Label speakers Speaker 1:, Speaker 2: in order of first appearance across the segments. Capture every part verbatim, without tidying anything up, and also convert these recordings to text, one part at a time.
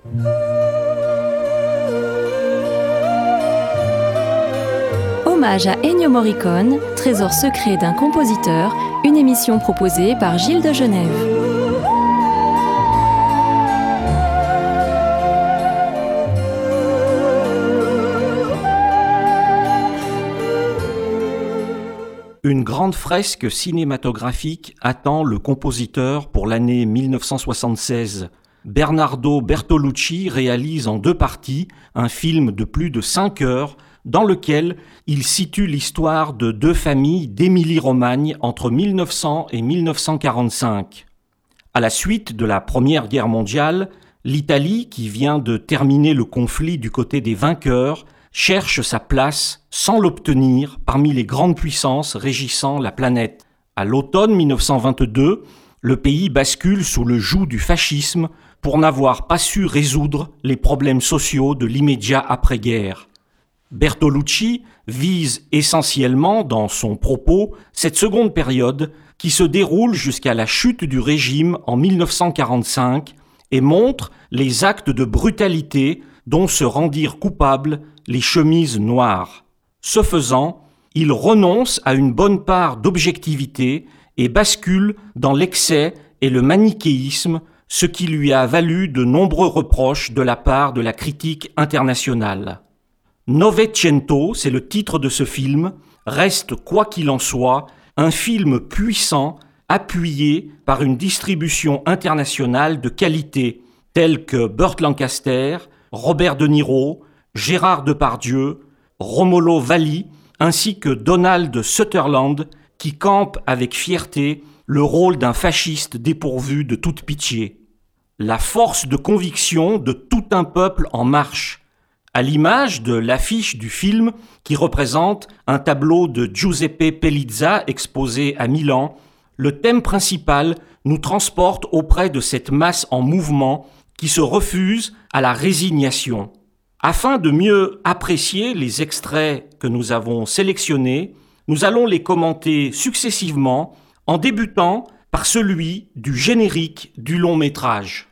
Speaker 1: Hommage à Ennio Morricone, trésor secret d'un compositeur, une émission proposée par Gilles de Genève.
Speaker 2: Une grande fresque cinématographique attend le compositeur pour l'année mille neuf cent soixante-seize. Bernardo Bertolucci réalise en deux parties un film de plus de cinq heures dans lequel il situe l'histoire de deux familles d'Émilie-Romagne entre mille neuf cents et mille neuf cent quarante-cinq. À la suite de la Première Guerre mondiale, l'Italie, qui vient de terminer le conflit du côté des vainqueurs, cherche sa place sans l'obtenir parmi les grandes puissances régissant la planète. À l'automne mille neuf cent vingt-deux, le pays bascule sous le joug du fascisme pour n'avoir pas su résoudre les problèmes sociaux de l'immédiat après-guerre. Bertolucci vise essentiellement dans son propos cette seconde période qui se déroule jusqu'à la chute du régime en mille neuf cent quarante-cinq et montre les actes de brutalité dont se rendirent coupables les chemises noires. Ce faisant, il renonce à une bonne part d'objectivité et bascule dans l'excès et le manichéisme, ce qui lui a valu de nombreux reproches de la part de la critique internationale. Novecento, c'est le titre de ce film, reste quoi qu'il en soit un film puissant appuyé par une distribution internationale de qualité tels que Burt Lancaster, Robert De Niro, Gérard Depardieu, Romolo Valli ainsi que Donald Sutherland qui campe avec fierté le rôle d'un fasciste dépourvu de toute pitié. La force de conviction de tout un peuple en marche, à l'image de l'affiche du film qui représente un tableau de Giuseppe Pellizza exposé à Milan, le thème principal nous transporte auprès de cette masse en mouvement qui se refuse à la résignation. Afin de mieux apprécier les extraits que nous avons sélectionnés, nous allons les commenter successivement en débutant par celui du générique du long métrage.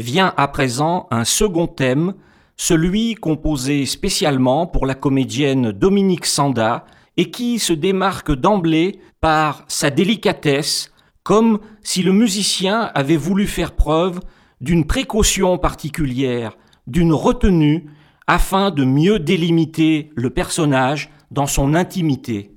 Speaker 2: vient à présent un second thème, celui composé spécialement pour la comédienne Dominique Sanda et qui se démarque d'emblée par sa délicatesse, comme si le musicien avait voulu faire preuve d'une précaution particulière, d'une retenue, afin de mieux délimiter le personnage dans son intimité.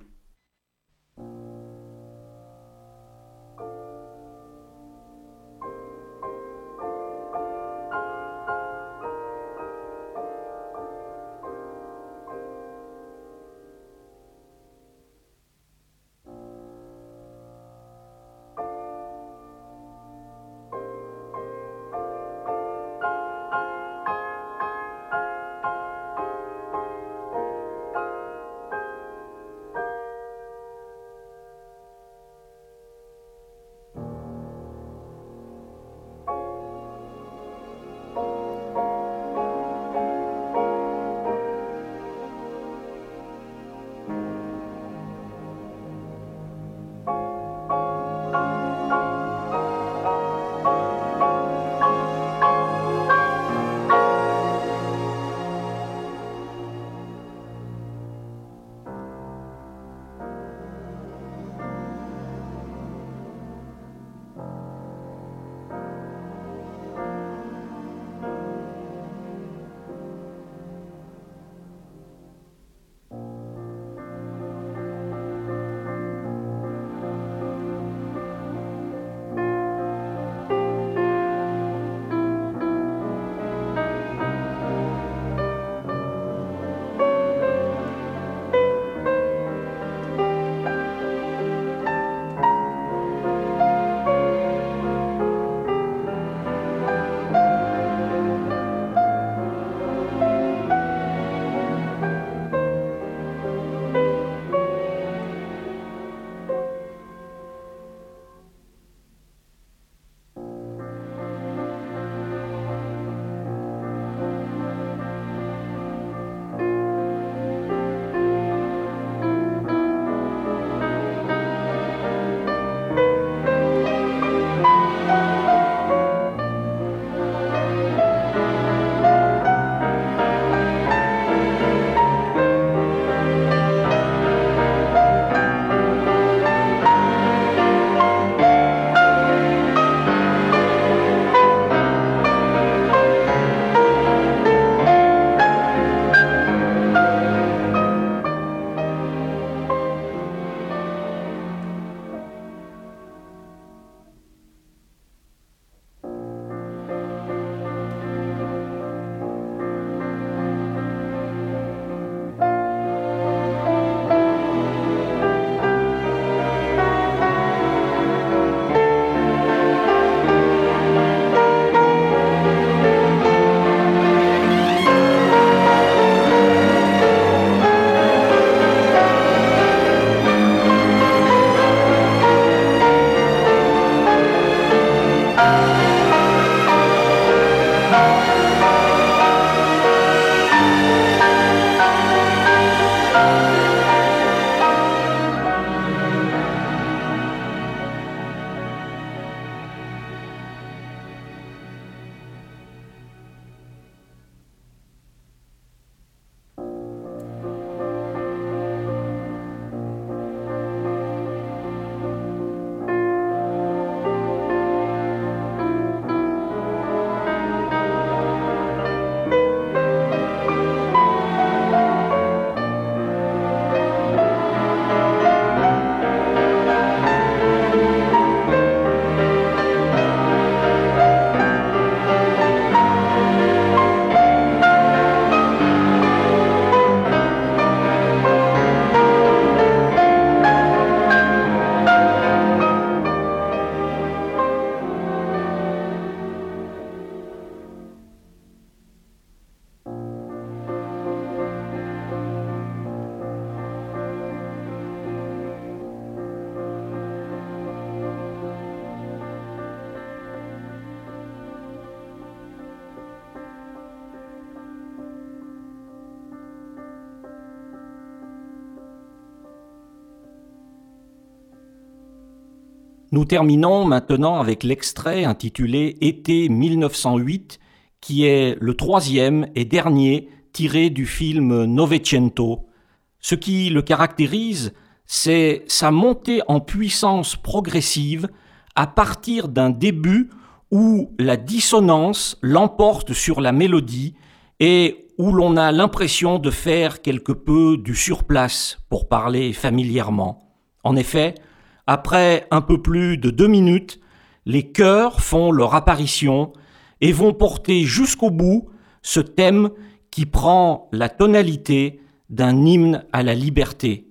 Speaker 2: Nous terminons maintenant avec l'extrait intitulé « Été mille neuf cent huit », qui est le troisième et dernier tiré du film Novecento. Ce qui le caractérise, c'est sa montée en puissance progressive à partir d'un début où la dissonance l'emporte sur la mélodie et où l'on a l'impression de faire quelque peu du surplace, pour parler familièrement. En effet, après un peu plus de deux minutes, les chœurs font leur apparition et vont porter jusqu'au bout ce thème qui prend la tonalité d'un hymne à la liberté.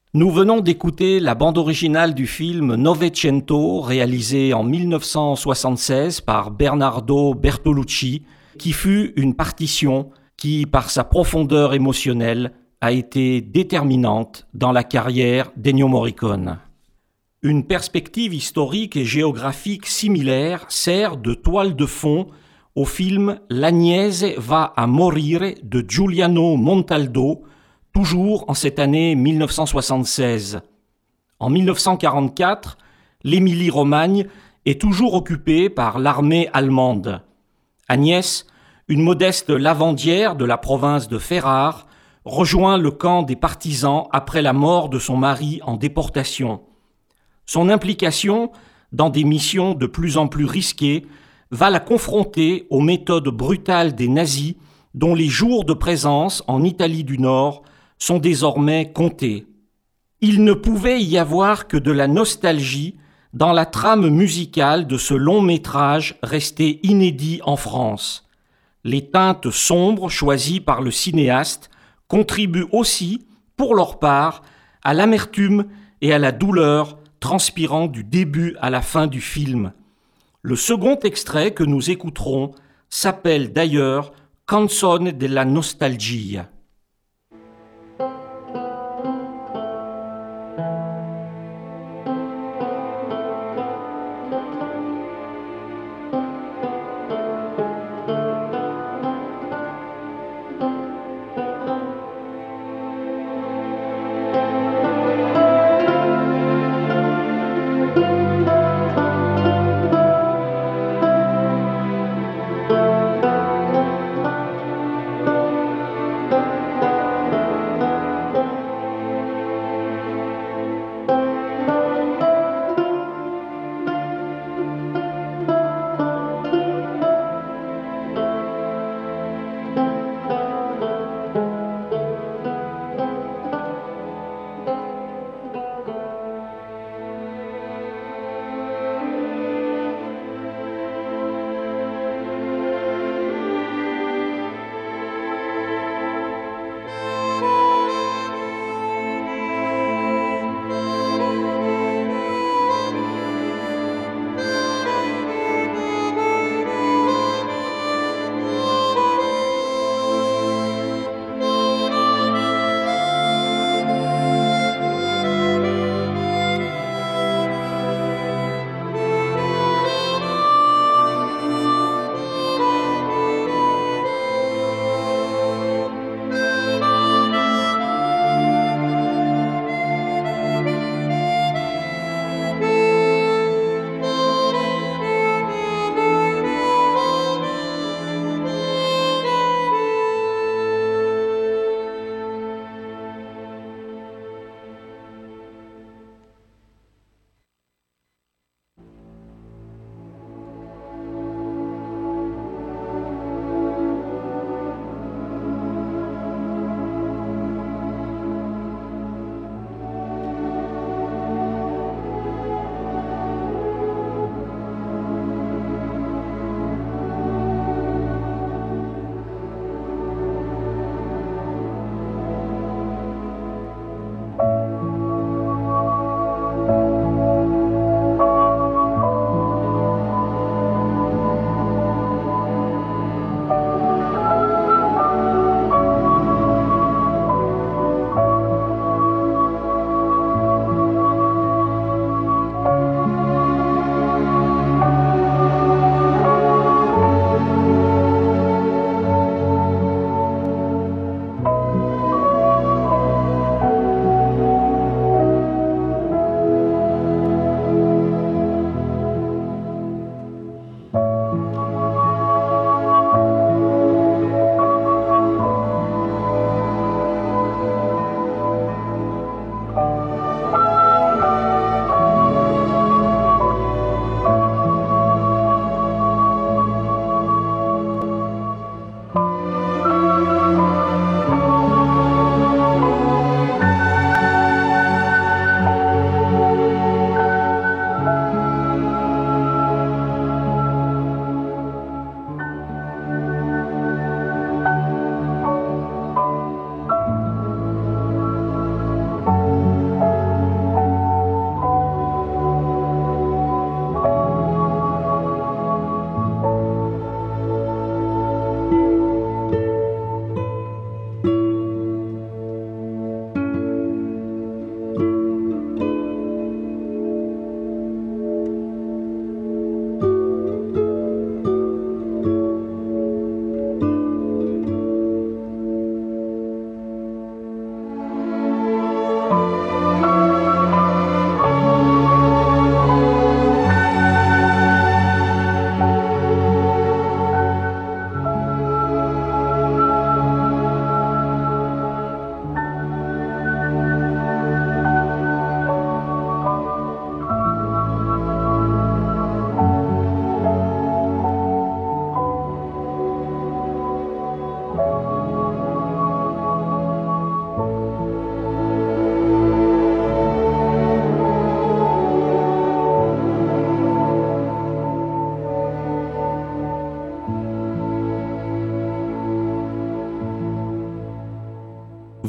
Speaker 2: Nous venons d'écouter la bande originale du film Novecento, réalisé en mille neuf cent soixante-seize par Bernardo Bertolucci, qui fut une partition qui, par sa profondeur émotionnelle, a été déterminante dans la carrière d'Ennio Morricone. Une perspective historique et géographique similaire sert de toile de fond au film L'Agnese va a morire de Giuliano Montaldo, toujours en cette année mille neuf cent soixante-seize. En mille neuf cent quarante-quatre, l'Émilie-Romagne est toujours occupée par l'armée allemande. Agnès, une modeste lavandière de la province de Ferrare, rejoint le camp des partisans après la mort de son mari en déportation. Son implication dans des missions de plus en plus risquées va la confronter aux méthodes brutales des nazis dont les jours de présence en Italie du Nord sont désormais comptés. Il ne pouvait y avoir que de la nostalgie dans la trame musicale de ce long métrage resté inédit en France. Les teintes sombres choisies par le cinéaste contribuent aussi, pour leur part, à l'amertume et à la douleur transpirant du début à la fin du film. Le second extrait que nous écouterons s'appelle d'ailleurs « Canzone della nostalgia ».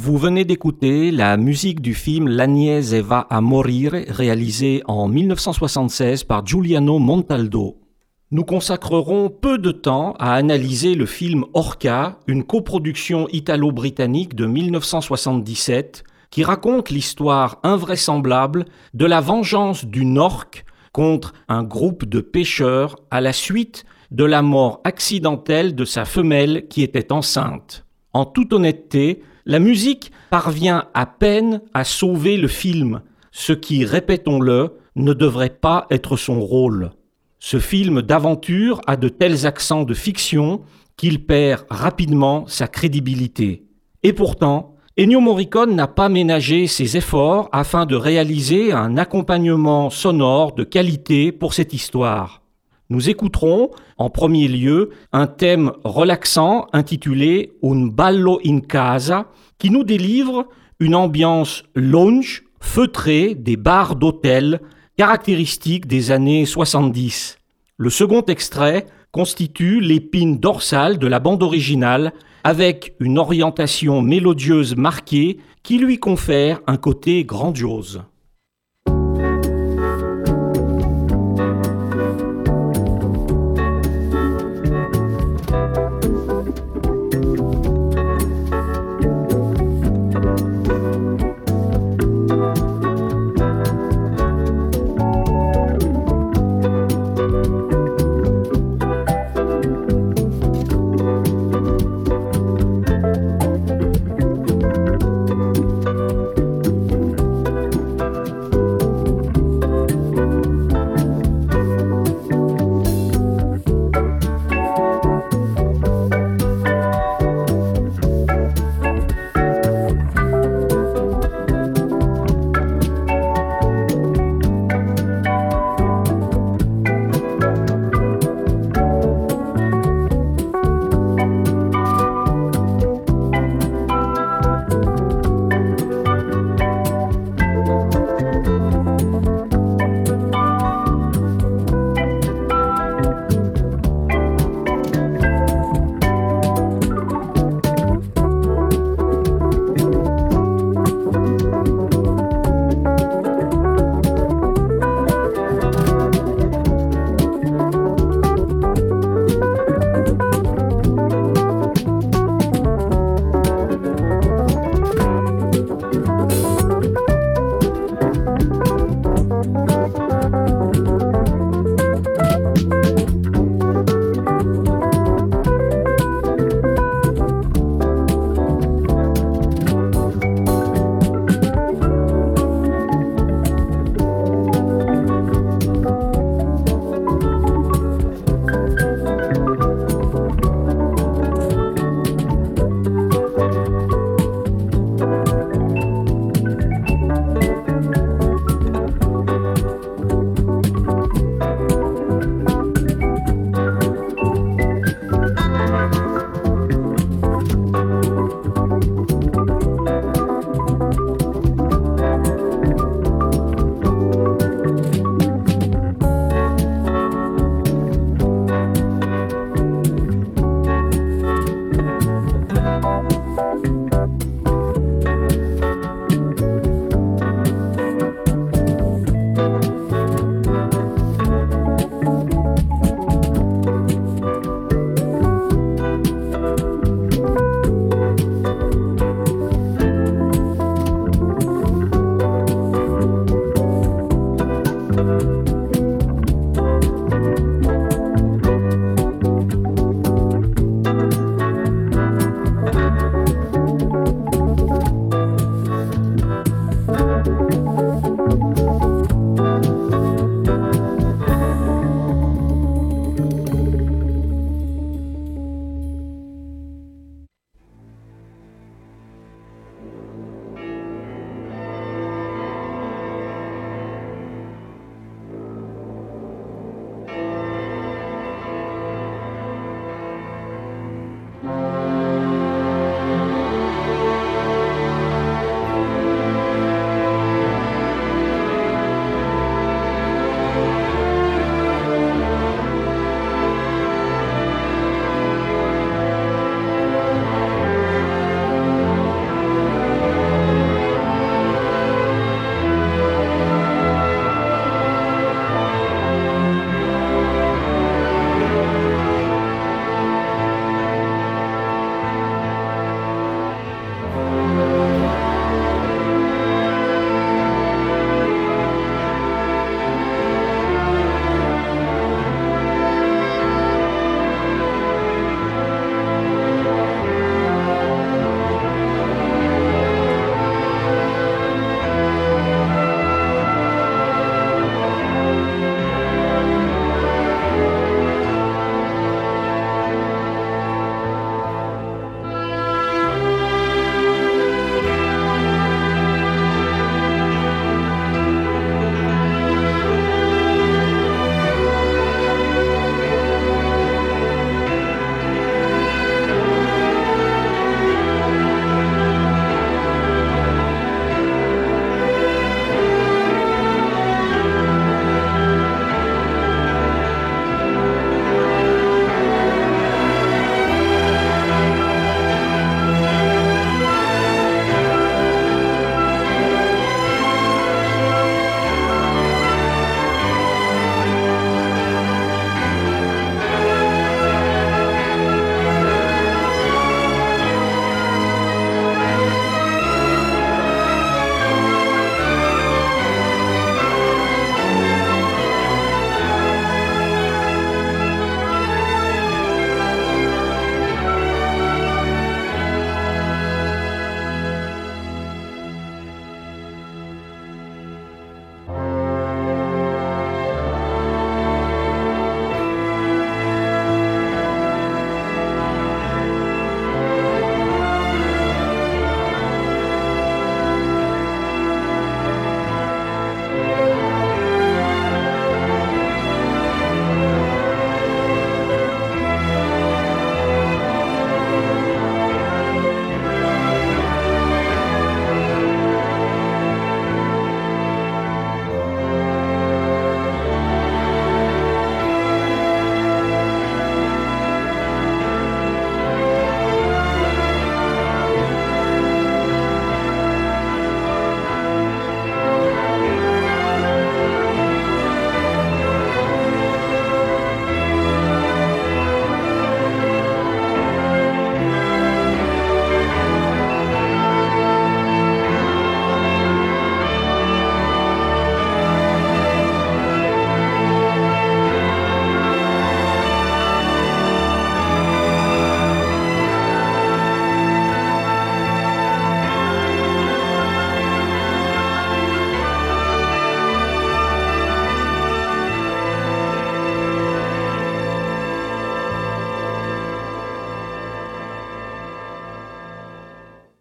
Speaker 2: Vous venez d'écouter la musique du film L'Agnese va a morire, réalisé en dix-neuf cent soixante-seize par Giuliano Montaldo. Nous consacrerons peu de temps à analyser le film Orca, une coproduction italo-britannique de dix-neuf cent soixante-dix-sept, qui raconte l'histoire invraisemblable de la vengeance d'une orque contre un groupe de pêcheurs à la suite de la mort accidentelle de sa femelle qui était enceinte. En toute honnêteté, la musique parvient à peine à sauver le film, ce qui, répétons-le, ne devrait pas être son rôle. Ce film d'aventure a de tels accents de fiction qu'il perd rapidement sa crédibilité. Et pourtant, Ennio Morricone n'a pas ménagé ses efforts afin de réaliser un accompagnement sonore de qualité pour cette histoire. Nous écouterons, en premier lieu, un thème relaxant intitulé Un ballo in casa, qui nous délivre une ambiance lounge, feutrée des bars d'hôtel, caractéristique des années soixante-dix. Le second extrait constitue l'épine dorsale de la bande originale, avec une orientation mélodieuse marquée qui lui confère un côté grandiose.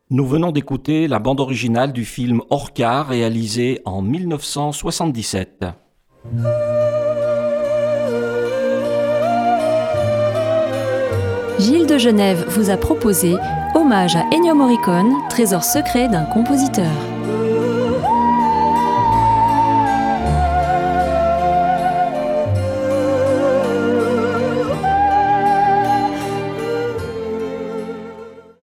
Speaker 2: Nous venons d'écouter la bande originale du film Orca, réalisé en mille neuf cent soixante-dix-sept.
Speaker 1: Gilles de Genève vous a proposé Hommage à Ennio Morricone, trésor secret d'un compositeur.